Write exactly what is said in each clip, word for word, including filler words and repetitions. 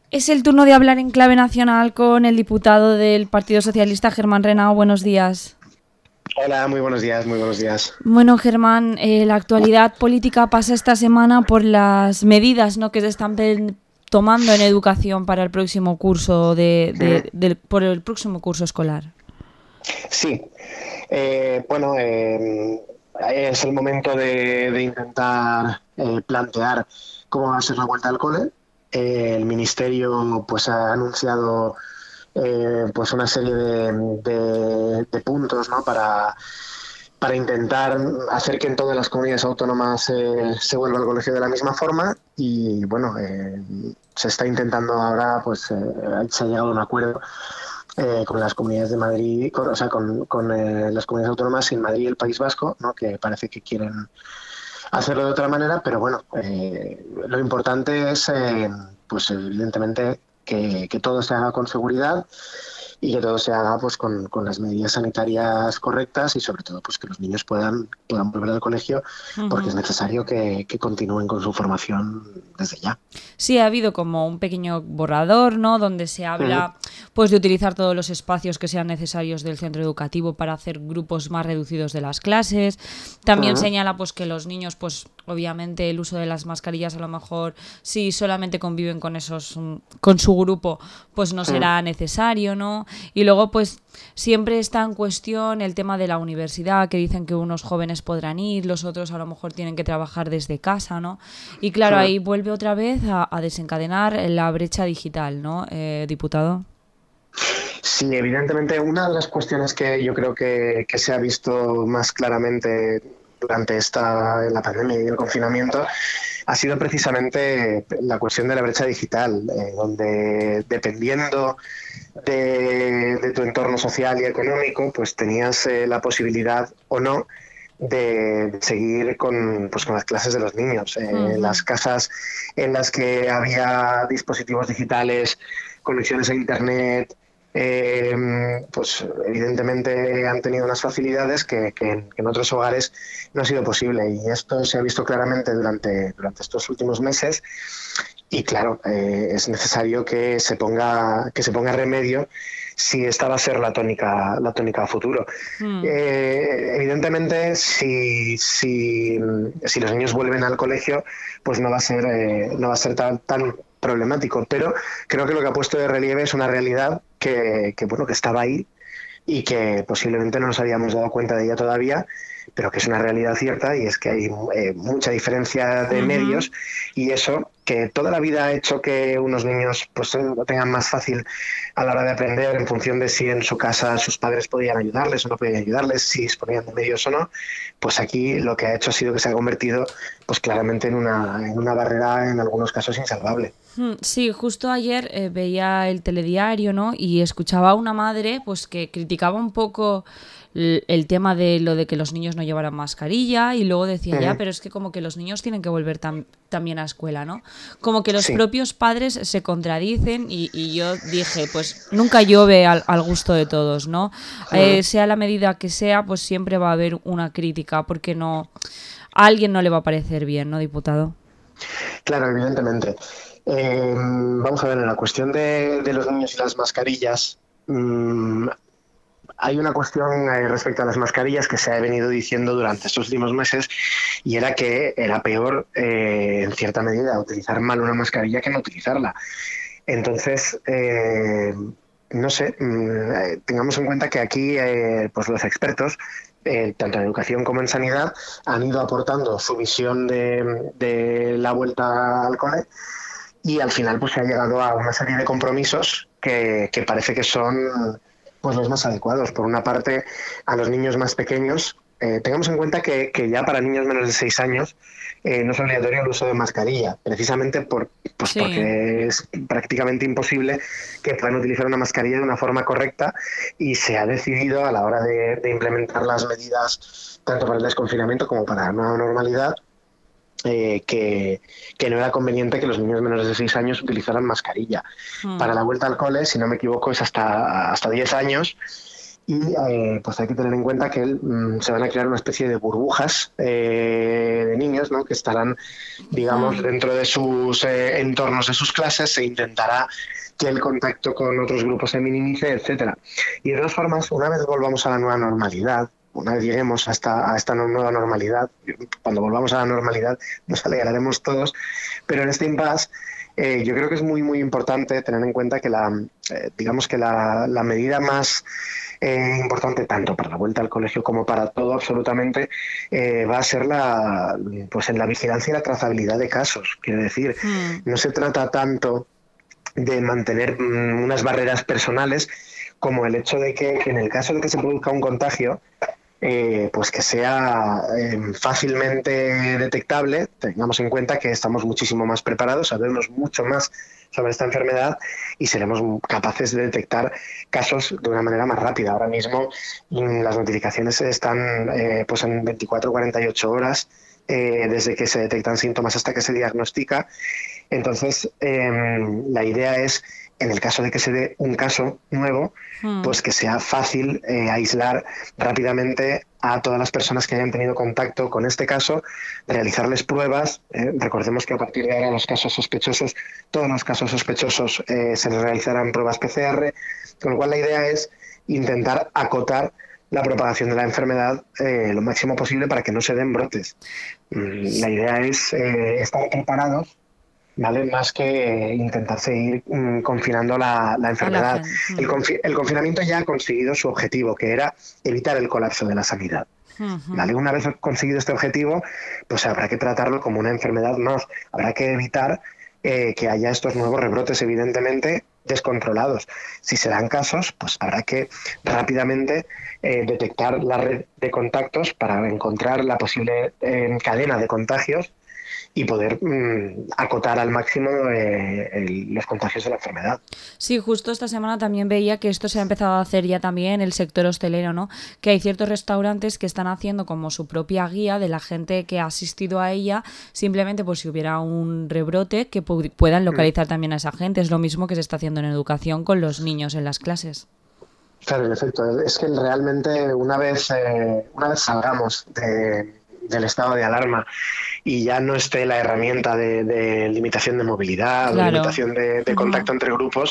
Es el turno de hablar en clave nacional con el diputado del Partido Socialista, Germán Renao. Buenos días. Hola, muy buenos días, muy buenos días. Bueno, Germán, eh, la actualidad política pasa esta semana por las medidas, ¿no?, que se están tomando en educación para el próximo curso de, de, de por el próximo curso escolar. Sí, eh, bueno, eh, es el momento de, de intentar eh, plantear cómo va a ser la vuelta al cole. Eh, el Ministerio pues ha anunciado eh, pues una serie de, de, de puntos, ¿no?, para, para intentar hacer que en todas las comunidades autónomas eh, se vuelva al colegio de la misma forma y bueno, eh, se está intentando ahora, pues eh, se ha llegado a un acuerdo eh, con las comunidades de Madrid, con, o sea, con, con eh, las comunidades autónomas en Madrid y el País Vasco, ¿no?, que parece que quieren hacerlo de otra manera, pero bueno, eh, lo importante es, eh, pues evidentemente, que, que todo se haga con seguridad y que todo se haga pues con, con las medidas sanitarias correctas y sobre todo pues que los niños puedan, puedan volver al colegio porque es Uh-huh. necesario que, que continúen con su formación desde ya. Sí, ha habido como un pequeño borrador, ¿no?, donde se habla pues de utilizar todos los espacios que sean necesarios del centro educativo para hacer grupos más reducidos de las clases. También Uh-huh. señala pues que los niños, pues obviamente el uso de las mascarillas, a lo mejor si solamente conviven con esos con su grupo, pues no será necesario, ¿no? Y luego pues siempre está en cuestión el tema de la universidad, que dicen que unos jóvenes podrán ir, los otros a lo mejor tienen que trabajar desde casa, ¿no? Y claro, ahí vuelve otra vez a, a desencadenar la brecha digital, ¿no, eh, diputado? Sí, evidentemente una de las cuestiones que yo creo que, que se ha visto más claramente durante esta la pandemia y el confinamiento ha sido precisamente la cuestión de la brecha digital, eh, donde dependiendo de, de, tu entorno social y económico, pues tenías eh, la posibilidad o no de, de seguir con, pues, con las clases de los niños. Eh, Uh-huh. las casas en las que había dispositivos digitales, conexiones a Internet, eh, pues evidentemente han tenido unas facilidades que, que, en, que en otros hogares no ha sido posible. Y esto se ha visto claramente durante, durante estos últimos meses. Y claro, eh, es necesario que se ponga que se ponga remedio si esta va a ser la tónica la tónica a futuro. Hmm. Eh, evidentemente, si, si, si los niños vuelven al colegio, pues no va a ser eh, no va a ser tan, tan problemático. Pero creo que lo que ha puesto de relieve es una realidad que, que bueno que estaba ahí y que posiblemente no nos habíamos dado cuenta de ella todavía, pero que es una realidad cierta y es que hay eh, mucha diferencia de Uh-huh. medios y eso que toda la vida ha hecho que unos niños pues lo tengan más fácil a la hora de aprender en función de si en su casa sus padres podían ayudarles o no podían ayudarles, si disponían de medios o no, pues aquí lo que ha hecho ha sido que se ha convertido pues claramente en una, en una barrera en algunos casos insalvable. Sí, justo ayer eh, veía el telediario, ¿no?, y escuchaba a una madre pues que criticaba un poco el, el tema de lo de que los niños no llevaran mascarilla y luego decía, ya, Uh-huh. pero es que como que los niños tienen que volver tam- también a escuela, ¿no? Como que los Sí. propios padres se contradicen y, y yo dije, pues nunca llueve al, al gusto de todos, ¿no? Uh-huh. Eh, sea la medida que sea, pues siempre va a haber una crítica porque no, a alguien no le va a parecer bien, ¿no, diputado? Claro, evidentemente. Eh, vamos a ver, en la cuestión de, de los niños y las mascarillas, mmm, hay una cuestión eh, respecto a las mascarillas que se ha venido diciendo durante estos últimos meses y era que era peor, eh, en cierta medida, utilizar mal una mascarilla que no utilizarla. Entonces, eh, no sé, mmm, eh, tengamos en cuenta que aquí eh, pues los expertos, eh, tanto en educación como en sanidad, han ido aportando su visión de, de la vuelta al cole y al final pues se ha llegado a una serie de compromisos que, que parece que son pues los más adecuados. Por una parte, a los niños más pequeños, eh, tengamos en cuenta que, que, ya para niños menos de seis años eh, no es obligatorio el uso de mascarilla, precisamente por, pues Sí. porque es prácticamente imposible que puedan utilizar una mascarilla de una forma correcta y se ha decidido a la hora de, de implementar las medidas tanto para el desconfinamiento como para la nueva normalidad eh, que, que no era conveniente que los niños menores de seis años utilizaran mascarilla. Hmm. Para la vuelta al cole, si no me equivoco, es hasta, hasta diez años y eh, pues hay que tener en cuenta que mm, se van a crear una especie de burbujas eh, de niños, ¿no? Que estarán, digamos, Mm, dentro de sus eh, entornos, de sus clases. Se intentará que el contacto con otros grupos se minimice, etcétera. Y de todas formas, una vez volvamos a la nueva normalidad, una vez lleguemos a esta, a esta nueva normalidad, cuando volvamos a la normalidad nos alegraremos todos, pero en este impasse eh, yo creo que es muy muy importante tener en cuenta que la, eh, digamos que la, la medida más eh, importante tanto para la vuelta al colegio como para todo absolutamente eh, va a ser la, pues en la vigilancia y la trazabilidad de casos. Quiero decir, mm. no se trata tanto de mantener mm, unas barreras personales como el hecho de que en el caso de que se produzca un contagio, eh, pues que sea eh, fácilmente detectable. Tengamos en cuenta que estamos muchísimo más preparados, sabemos mucho más sobre esta enfermedad y seremos capaces de detectar casos de una manera más rápida. Ahora mismo mm, las notificaciones están eh, pues en veinticuatro a cuarenta y ocho horas eh, desde que se detectan síntomas hasta que se diagnostica. Entonces, eh, la idea es, en el caso de que se dé un caso nuevo, Mm. pues que sea fácil eh, aislar rápidamente a todas las personas que hayan tenido contacto con este caso, realizarles pruebas. Eh, recordemos que a partir de ahora los casos sospechosos, todos los casos sospechosos eh, se les realizarán pruebas P C R, con lo cual la idea es intentar acotar la propagación de la enfermedad eh, lo máximo posible para que no se den brotes. Mm, La idea es eh, estar preparados, ¿vale? Más que intentar seguir mm, confinando la, la A la enfermedad. gente. El, Mm. confi- el confinamiento ya ha conseguido su objetivo, que era evitar el colapso de la sanidad. Ujú. ¿Vale? Una vez conseguido este objetivo, pues habrá que tratarlo como una enfermedad más. Habrá que evitar eh, que haya estos nuevos rebrotes, evidentemente, descontrolados. Si se dan casos, pues habrá que rápidamente eh, detectar la red de contactos para encontrar la posible eh, cadena de contagios y poder mm, acotar al máximo eh, el- los contagios de la enfermedad. Sí, justo esta semana también veía que esto se ha empezado a hacer ya también en el sector hostelero, ¿no? Que hay ciertos restaurantes que están haciendo como su propia guía de la gente que ha asistido a ella, simplemente por si hubiera un rebrote, que pu- puedan Mm. localizar también a esa gente. Es lo mismo que se está haciendo en educación con los niños en las clases. Claro, en efecto, es que realmente una vez, eh, una vez salgamos de, del estado de alarma y ya no esté la herramienta de, de limitación de movilidad o Claro. limitación de, de Ujú. contacto entre grupos,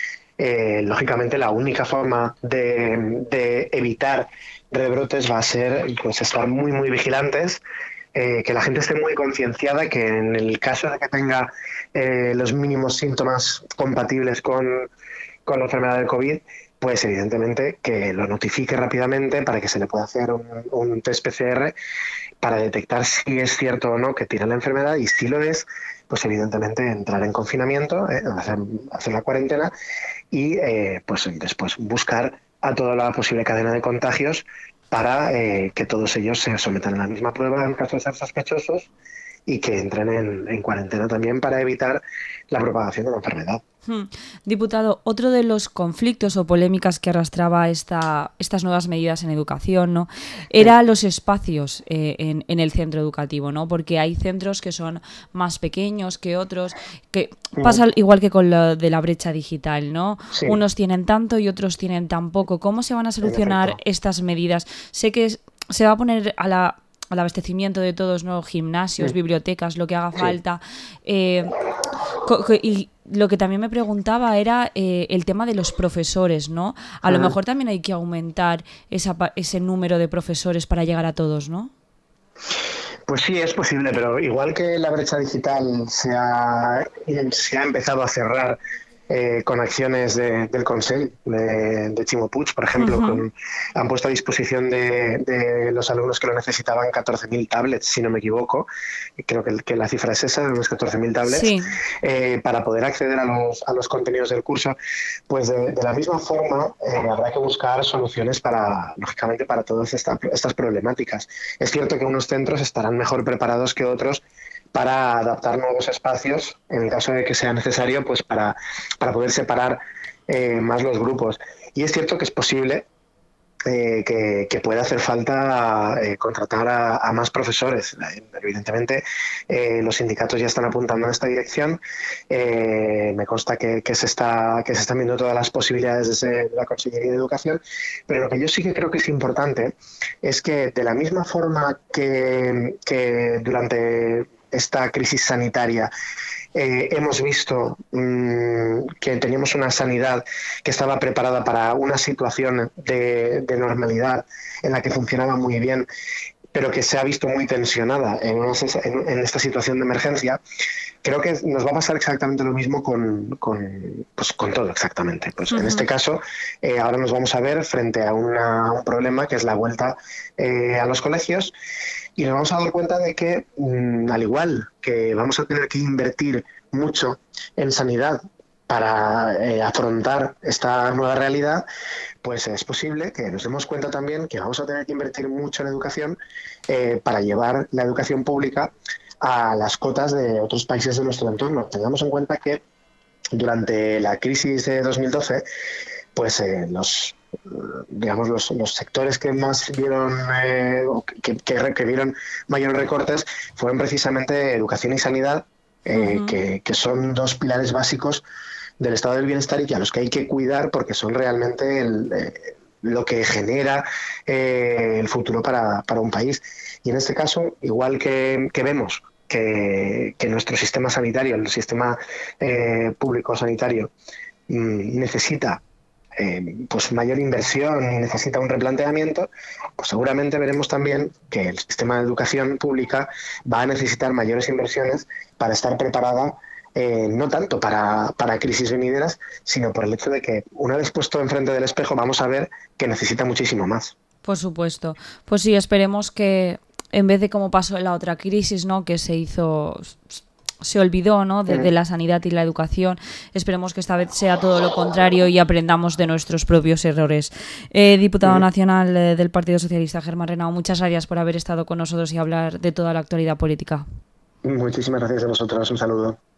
eh, lógicamente la única forma de, de evitar rebrotes va a ser pues estar muy muy vigilantes, eh, que la gente esté muy concienciada, que en el caso de que tenga eh, los mínimos síntomas compatibles con, con la enfermedad del COVID, pues evidentemente que lo notifique rápidamente para que se le pueda hacer un, un test P C R para detectar si es cierto o no que tiene la enfermedad, y si lo es, pues evidentemente entrar en confinamiento, eh, hacer, hacer la cuarentena y eh, pues después buscar a toda la posible cadena de contagios para eh, que todos ellos se sometan a la misma prueba en caso de ser sospechosos y que entren en, en cuarentena también para evitar la propagación de la enfermedad. Hmm. Diputado, otro de los conflictos o polémicas que arrastraba esta, estas nuevas medidas en educación, ¿no? Era los espacios eh, en, en el centro educativo, ¿no? Porque hay centros que son más pequeños que otros, que pasa igual que con lo de la brecha digital, ¿no? Sí, Unos tienen tanto y otros tienen tan poco. ¿Cómo se van a en solucionar efecto. estas medidas? Sé que es- se va a poner a la al abastecimiento de todos, ¿no? Gimnasios, bibliotecas, lo que haga Sí. falta. Eh, Co- co- Y lo que también me preguntaba era eh, el tema de los profesores, ¿no? A lo mejor también hay que aumentar esa, pa- ese número de profesores para llegar a todos, ¿no? Pues sí, es posible, pero igual que la brecha digital se ha, se ha empezado a cerrar eh, con acciones de- del Consell de, de Chimo Puig, por ejemplo, Ujú. con, han puesto a disposición de, de los alumnos que lo necesitaban catorce mil tablets, si no me equivoco, creo que, que la cifra es esa, unos catorce mil tablets, Sí. eh, para poder acceder a los, a los contenidos del curso. Pues de, de la misma forma eh, habrá que buscar soluciones para, lógicamente, para todas esta- estas problemáticas. Es cierto que unos centros estarán mejor preparados que otros para adaptar nuevos espacios, en el caso de que sea necesario, pues para, para poder separar eh, más los grupos. Y es cierto que es posible eh, que, que puede hacer falta eh, contratar a, a más profesores. Eh, evidentemente, eh, los sindicatos ya están apuntando en esta dirección. Eh, me consta que, que, se está, que se están viendo todas las posibilidades desde la Consellería de Educación, pero lo que yo sí que creo que es importante es que, de la misma forma que, que durante esta crisis sanitaria Eh, hemos visto mmm, que teníamos una sanidad que estaba preparada para una situación de, de normalidad en la que funcionaba muy bien, pero que se ha visto muy tensionada en, una, en, en esta situación de emergencia. Creo que nos va a pasar exactamente lo mismo con, con, pues, con todo, exactamente. Pues uh-huh. En este caso, eh, ahora nos vamos a ver frente a una, un problema que es la vuelta eh, a los colegios, y nos vamos a dar cuenta de que, mmm, al igual que vamos a tener que invertir mucho en sanidad para eh, afrontar esta nueva realidad, pues es posible que nos demos cuenta también que vamos a tener que invertir mucho en educación eh, para llevar la educación pública a las cotas de otros países de nuestro entorno. Tengamos en cuenta que durante la crisis de dos mil doce, pues eh, los digamos los, los sectores que más vieron eh, que, que, que vieron mayores recortes fueron precisamente educación y sanidad, eh, uh-huh. que, que son dos pilares básicos del estado del bienestar y que a los que hay que cuidar porque son realmente el, eh, lo que genera eh, el futuro para, para un país. Y en este caso, igual que, que vemos que, que nuestro sistema sanitario, el sistema eh, público sanitario, mmm, necesita Eh, pues mayor inversión y necesita un replanteamiento, pues seguramente veremos también que el sistema de educación pública va a necesitar mayores inversiones para estar preparada, eh, no tanto para, para crisis venideras, sino por el hecho de que una vez puesto enfrente del espejo vamos a ver que necesita muchísimo más. Por supuesto. Pues sí, esperemos que en vez de como pasó en la otra crisis, ¿no?, que se hizo... se olvidó, ¿no?, de, de la sanidad y la educación. Esperemos que esta vez sea todo lo contrario y aprendamos de nuestros propios errores. Eh, diputado nacional eh, del Partido Socialista, Germán Renau, muchas gracias por haber estado con nosotros y hablar de toda la actualidad política. Muchísimas gracias a vosotros. Un saludo.